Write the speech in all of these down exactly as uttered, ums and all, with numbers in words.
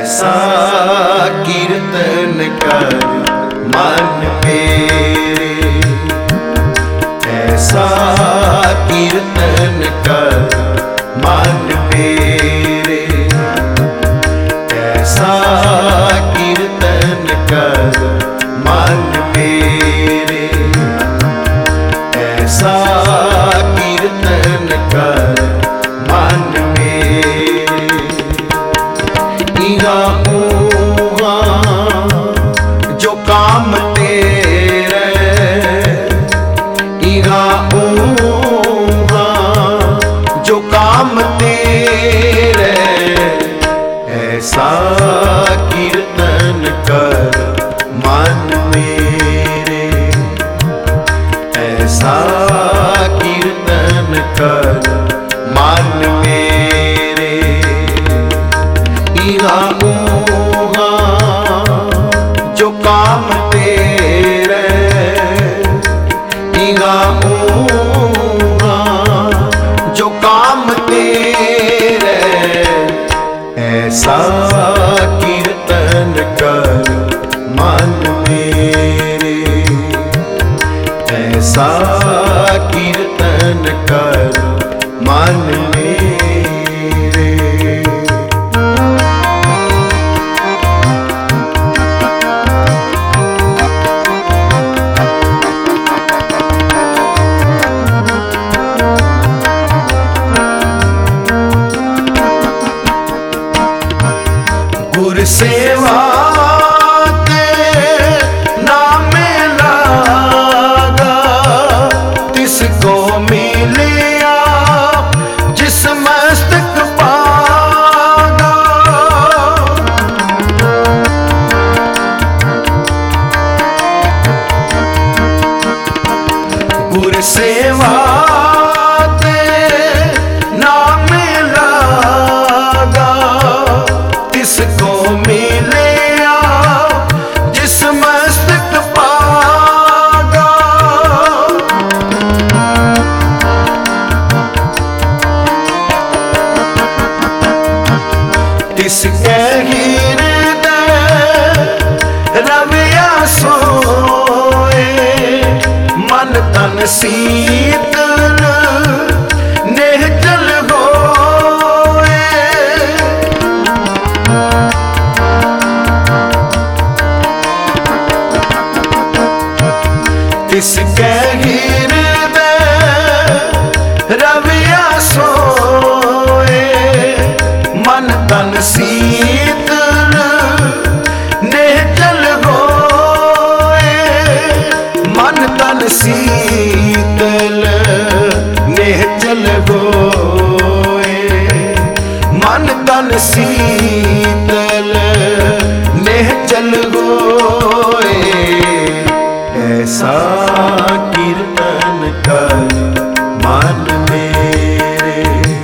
ऐसा कीर्तन कर मन मेरे, ऐसा कीर्तन कर मन मेरे, ऐसा कीर्तन कर मन मेरे, ऐसा कीर्तन कर मन मेरे। इहा ऊहा जो काम तेरे, इहा ऊहा जो काम तेरे, ऐसा कीर्तन कर मन मेरे, ऐसा कीर्तन कर मन मेरे। इहा ऊहा जो काम तेरे, इहा ऊहा जो काम तेरे, ऐसा कीर्तन कर मन मेरे, ऐसा कीर्तन कर मन मेरे। गुर सेवा के नाम लागा, तिसको मिलिया जिस मस्तक पागा। गुर सेवा के नाम लागा, तिसको मिलिया जिस मस्तक पागा। तिसके हृदय रविया सोए, मन तन शीतल निश्चल होए। तिसके हृदय रविया सोए, मन तन शीतल निश्चल होए, मन तन शीतल निश्चल होए, मन तन शीतल निश्चल होए। ऐसा कीर्तन कर मन मेरे,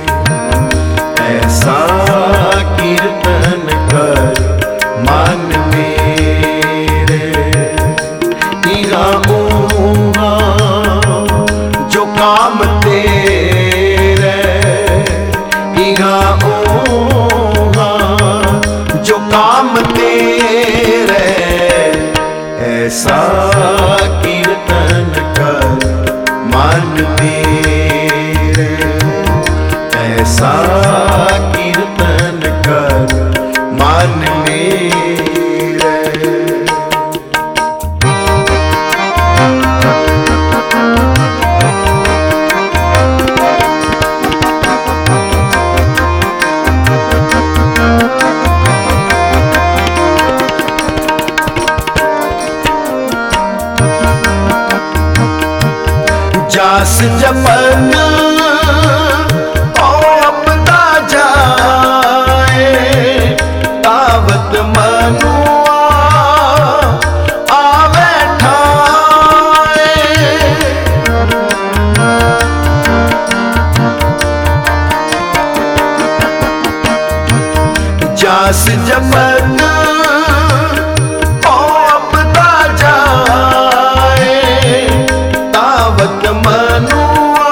ऐसा कीर्तन कर मन मेरे। इहा ऊहा जो काम तेरे, इहा ऊहा जो काम तेरे, ऐसा कीर्तन कर मन मेरे, ऐसा कीर्तन कर मन मेरे। जास जपन आपदा जाए, तावत मनुआ आवे ठाए। जास जपन आपदा जाए, तावत मनुआ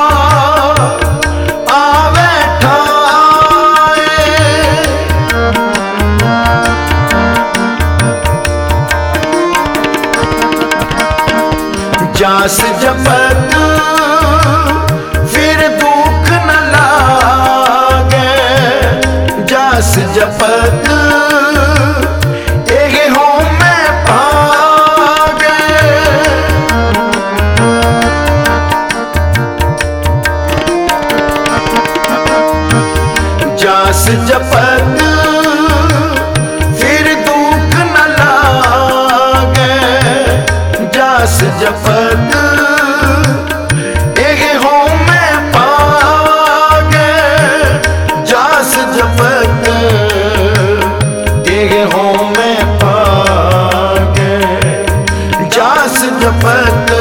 आवे ठाए। जास जपत फिर दुख न लागे, जास जपत एगे हो में पागे। जास जपत फिर दुख न लागे, जास जपत एगे हो में पागे। जास जपत एगे हो में पागे, जास जपत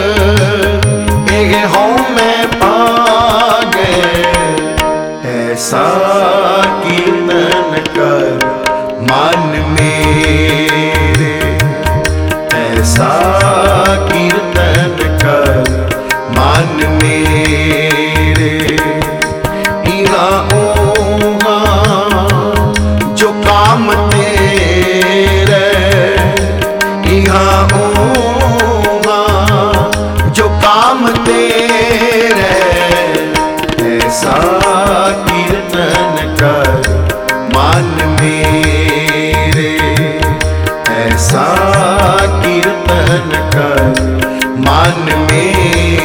एगे हो में पागे। ऐसा कीर्तन कर मन मेरे, ऐसा कीर्तन कर मन मेरे। इहाँ ओहाँ जो काम तेरे, इहाँ ओहाँ जो काम तेरे। ऐसा कीर्तन कर मन मेरे, ऐसा कीर्तन कर मन मेरे।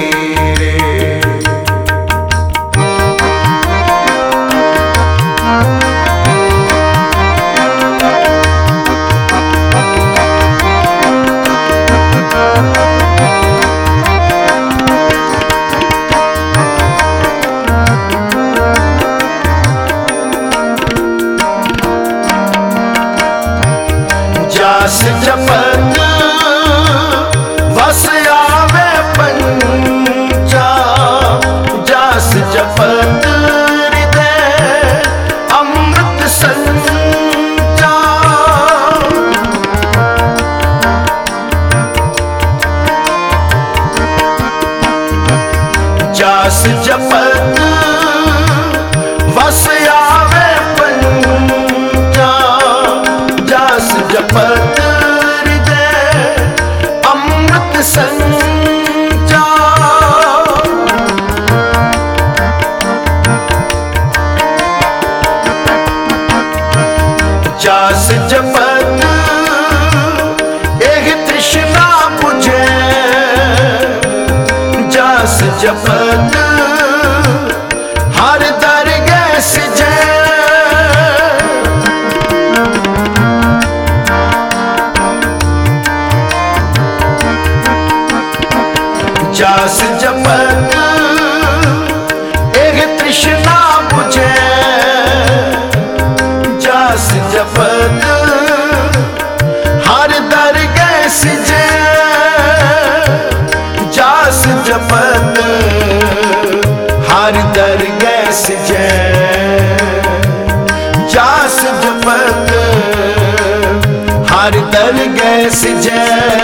जास जपत वस आवे पंचा, जास जपत हृदय अमृत संचा। जास जपत वस आवे पंचा, जास जपत हृदय अमृत संचा। जास जपत एक तृष्णा बुझे, जास जपत हर दरगह सिजे। जास जपत एक तृष्णा बुझे, जास जपत हर दरगह सिजे। जास जपत हर दरगह सिजे, जास जपत हर दरगह सिजे।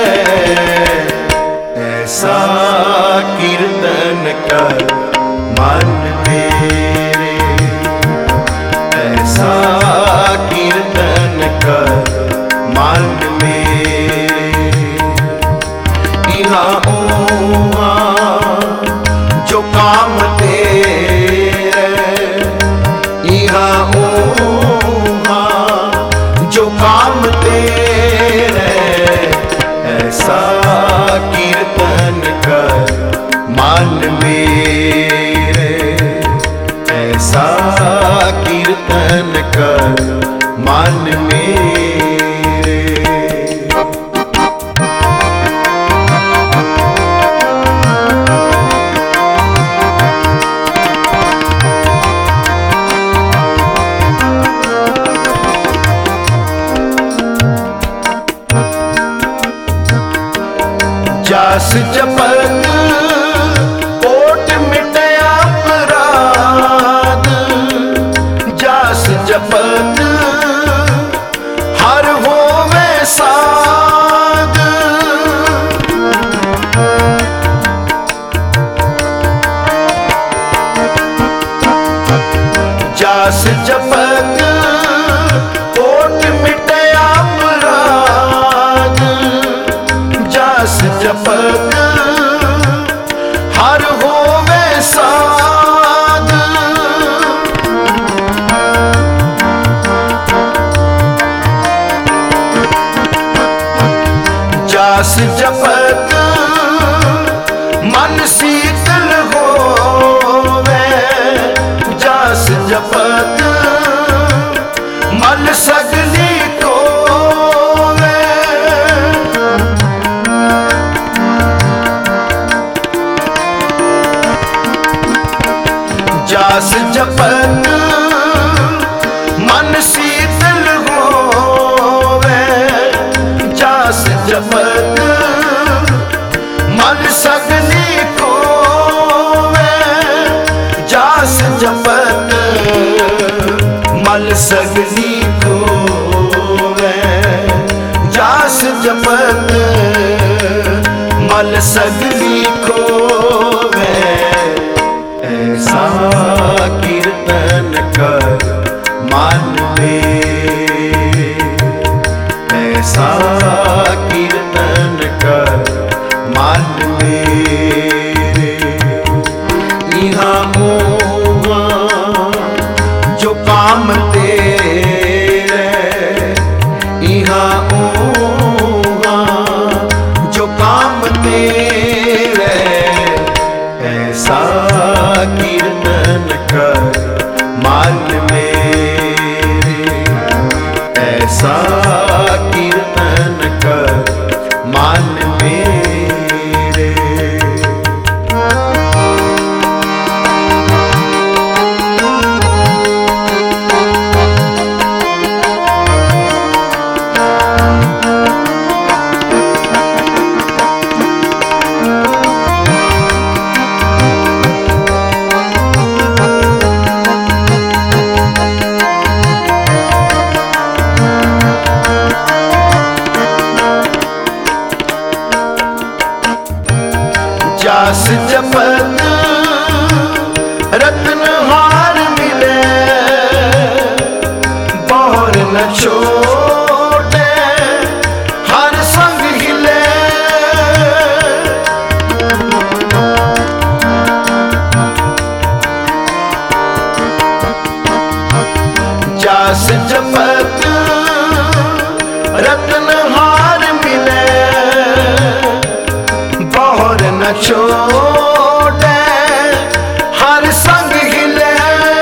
ऐसा कीर्तन कर मन मेरे, ऐसा कीर्तन कर मन मेरे। इहाँ ओहाँ जो काम तेरे, इहाँ ओहाँ जो काम तेरे। ऐसा कीर्तन कर मन मेरे, ऐसा कीर्तन कर मन मेरे। जास जपत कोट मिटे अपराध, जास जपत हर होवे साध। जास जपत कोट मिटे अपराध, जास जपत जास जपत मन शीतल होवे, जास जपत मन सगली कोवे। जास जपत मन शीतल होवे, जास जपत मन सगली कोवे। जास जपत मल सगली खोवे, जास जपत मल सगली खोवे। ऐसा कीर्तन कर मन में, ऐसा कीर्तन कर मन मेरे। यहाँ हुआ जो काम तेरे, यहाँ हुआ जो काम तेरे। ऐसा कीर्तन कर मन मेरे, ऐसा कीर्तन कर मन मेरे। जास जपत रत्न हार मिले, बहुर न छोटे हर संग हिले। जास जपत रत्न हार मिले, बहुर न छोटे हर संग हिले।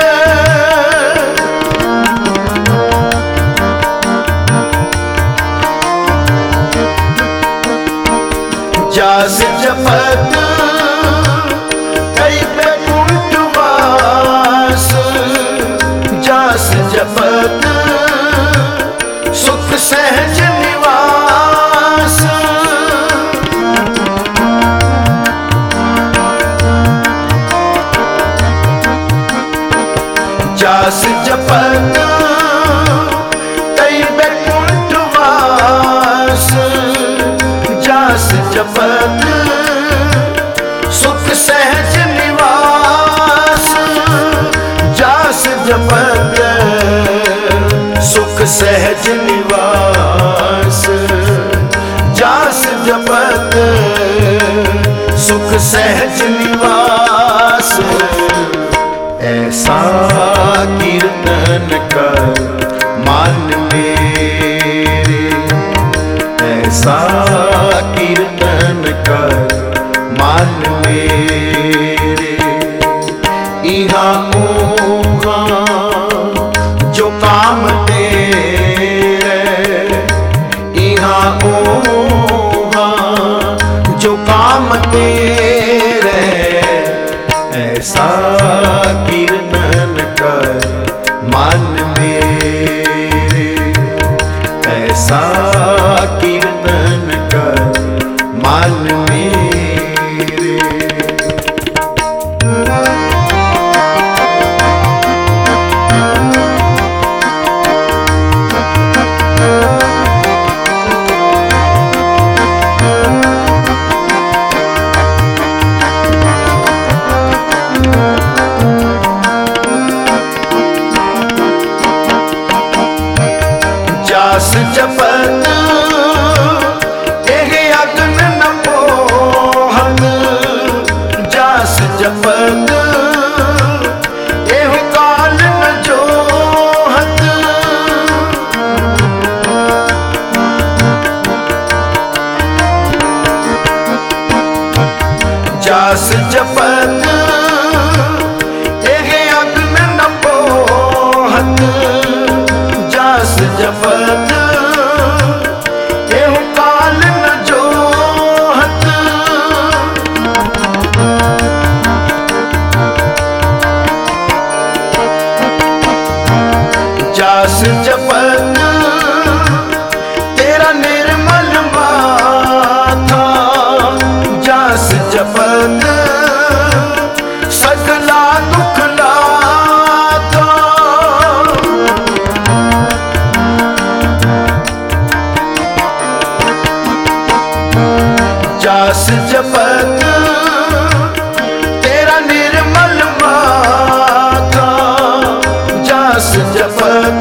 जास जपत कई बैकुंठ वास, जास जपत सुख सहज निवास। जास जपत कई बैकुंठ वास, जास जपत सुख सहज निवास। जास जपत सुख सहज निवास, जास जपत सुख सहज निवास। ऐसा कीर्तन कर मन मेरे, ऐसा कीर्तन कर मन मेरे। यहाँ ऊहाँ जो काम तेरे, यहाँ ऊहाँ जो काम तेरे। ऐसा कीर्तन कर मन मेरे, ऐसा कीर्तन कर मन मेरे। जास जपत एह अग्न न पोहत, जास जपत एह काल न जोहत। जास जपत तेरा निर्मल माथा, जास जपत सगला दुख लाथा। जास जपत तेरा निर्मल माथा, जास जपत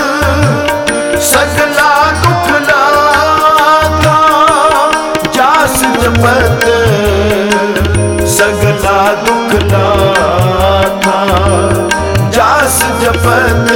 सगला दुख लाथा। जास जपत सगला दुख लाथा, जास जपत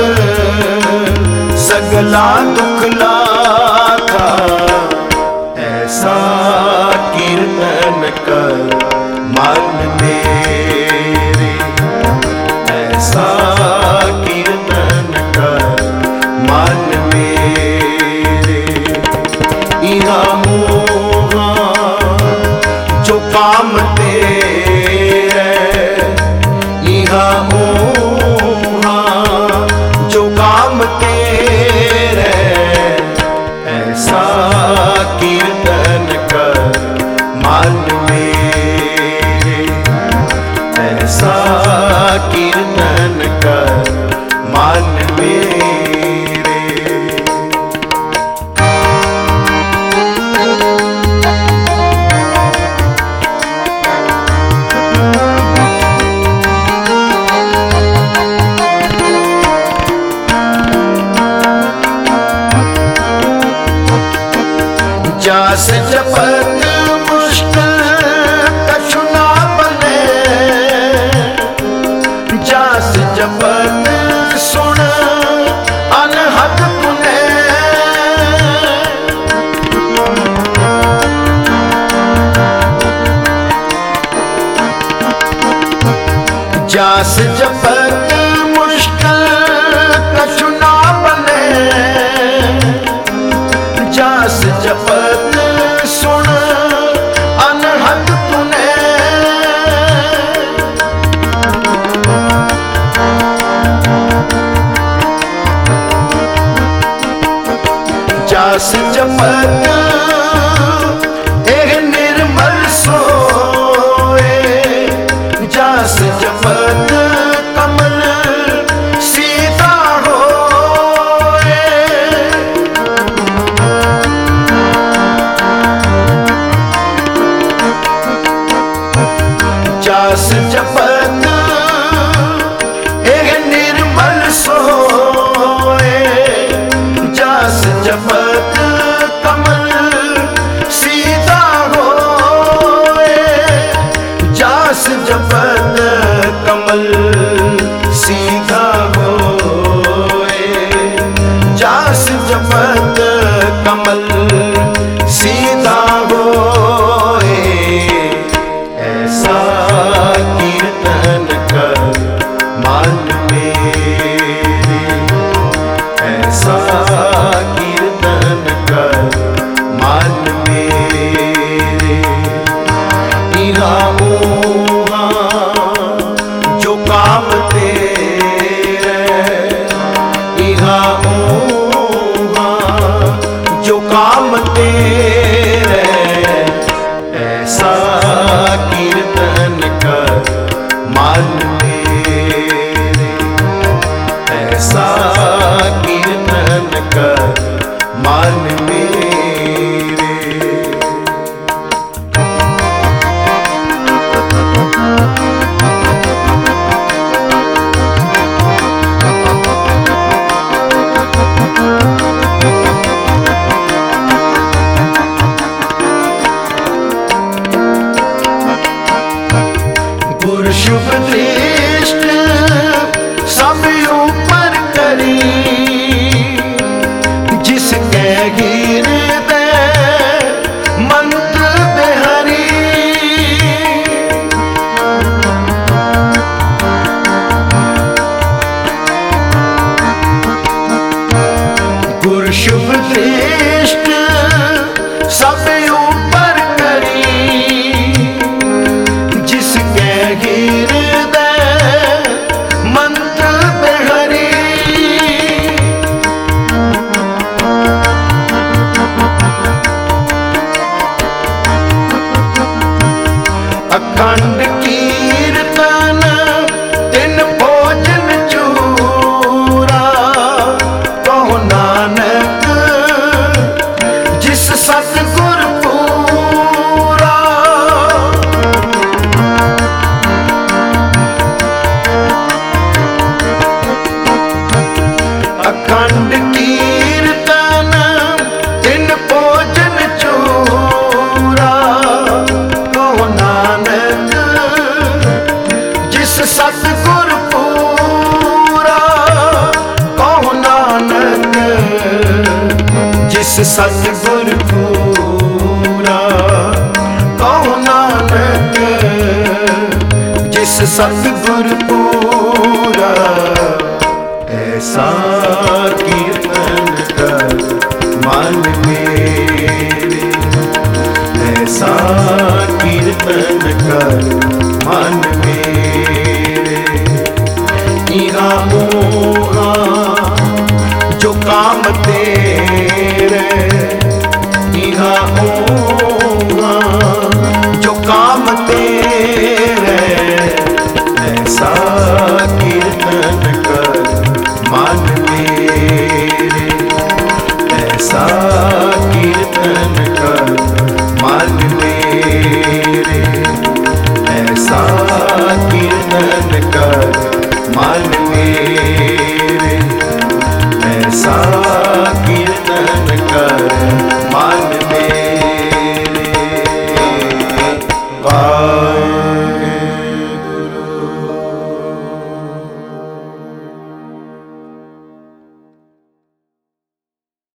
सगला दुख लाथा। ऐसा कीर्तन कर मन मेरे, ऐसा कीर्तन कर मन मेरे। इहा मोहा जो काम तेरे, इहा मोहा जो काम तेरे। ऐसा कीर्तन कर मन मेरे, ऐसा कीर्तन कर मन मेरे। जास जपत मुश्किल कछु ना बने, जास जपत सुन अनहद पुने। जास जपत मुश्किल कछु ना बने, जास जपत सुन अनहद तूने। जास जपत एह निर्मल सोए, जास जपत कमल सीधा होए। जास जपत एह निर्मल सोए, जास जपत कमल सीधा होए। जास जपत कमल सीधा होए, जास जपत कमल सीधा होए। ऐसा कीर्तन कर मन मेरे, ऐसा कीर्तन कर मन मेरे। इहा मोहा जो काम तेरे, इहा मोहा जो काम तेरे। ऐसा कीर्तन कर मन मेरे, ऐसा कीर्तन कर मन मेरे। गुर शुभ दृष्टि सब ऊपर करी, जिसके हृदय मंत्र बिहारी। गुर शुभ दृष्टि सब ऊपर करी, जिसके हृदय मंत्र बिहारी। जिस सतगुर पूरा कहो नानक, जिस सतगुर पूरा ऐसा कीर्तन कर मन मेरे, ऐसा कीर्तन कर मन मेरे। इहाँ उहाँ जो काम तेरे, इहाँ उहाँ जो काम तेरे, ऐसा कीर्तन कर मन मेरे, ऐसा कीर्तन कर मन मेरे, ऐसा कीर्तन कर मन